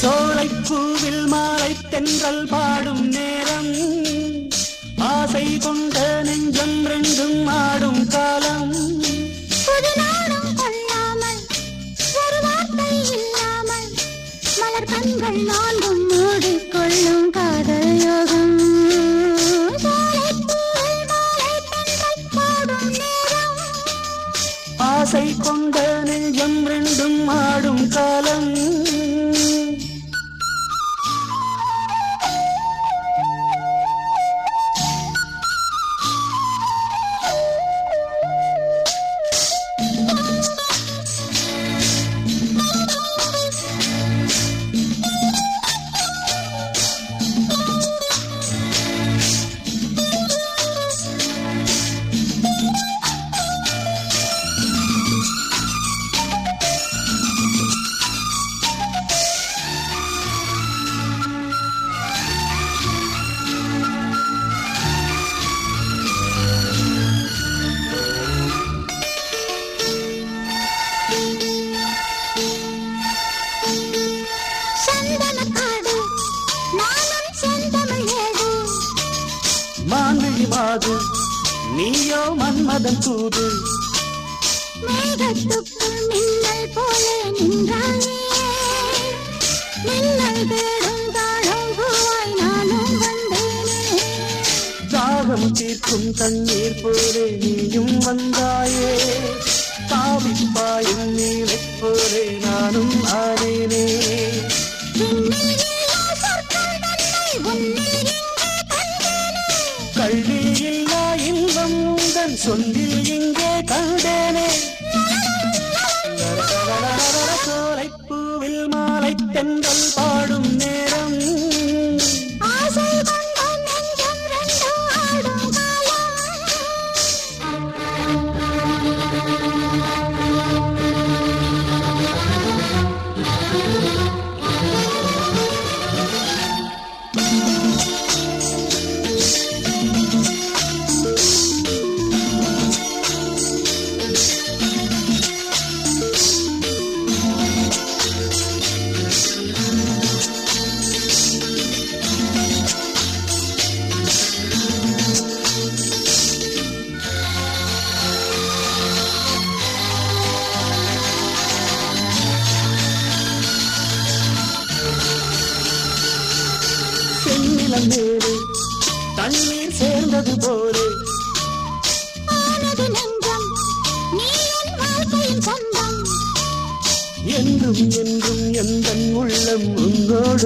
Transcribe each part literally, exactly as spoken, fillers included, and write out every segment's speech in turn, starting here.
சோலைப்பூவில் மாலை தென்றல் பாடும் நேரம் ஆசை கொண்ட நெஞ்சம் ரெண்டும் ஆடும் காலம் புது நாடும் கொள்ளாமல் ஒரு வார்த்தை இல்லாமல் மலர் கண்கள் நான்கும் மூடிக்கொள்ளும் காதல் யோகம் சோலைப்பூவில் மாலை தென்றல் பாடும் நேரம் ஆசை கொண்ட நெஞ்சம் ரெண்டும் ஆடும் காலம் மான்விழி மாது நீயோ மன்மதன் தூது மேகத்துக்குள் மின்னல் போல நின்றாயே மின்னல் தேடும் தாழம் பூவாய் நானும் வந்தேனே தாகம் தீர்க்கும் தண்ணீர் போலே நீயும் வந்தாயே தாவிப்பாயும் நீரைப் போலே நானும் ஆனேனே கள்ளியில்லா இன்பம் உந்தன் சொல்லில் இங்கே கண்டேனே சோலைப்பூவில் மாலை தென்றல் பாடும் நேரம் ஆசை கொண்ட நெஞ்சம் ரெண்டும் ஆடும் சென்னிலம் மேலே தண்ணீர் சேர்ந்தது போலே ஆனது நெஞ்சம் நீ என் வாழ்க்கையின் சொந்தம் என்றும் என்றும் எந்தன் உள்ளம் உன்னோடு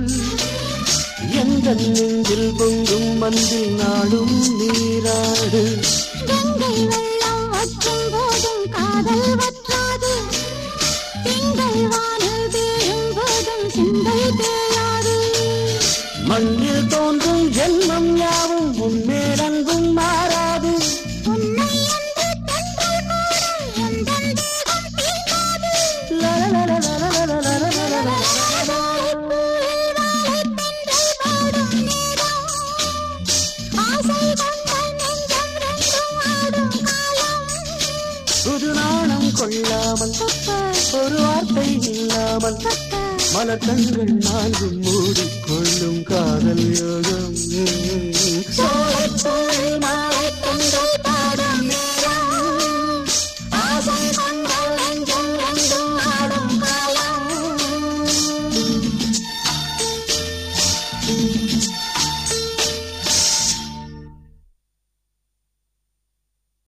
எந்தன் நெஞ்சில் பொங்கும் மந்தில் நாடும் நீராடு கங்கை வெள்ளம் வற்றும் போதும் காதல் வற்றாது திங்கள் வானில் தேயும் போதும் சிந்தை தேயாது மண்ணில் தோன்றும் ஜென்மம் யாவும் உன்மேல் அன்பும் மாறாது உன்னை என்று தென்றல் கூட எந்தன் தேகம் தீண்டாது லலலலலலலலலலலலல. சோலைப்பூவில் மாலை தென்றல் பாடும் நேரம் ஆசை கொண்ட நெஞ்சம் ரெண்டும் ஆடும் காலம் புது நாணம் கொள்ளாமல் ஒரு வார்த்தை இல்லாமல் மலர் கண்கள் நான்கும் மூடிக்கொள்ளும் காதல் யோகம்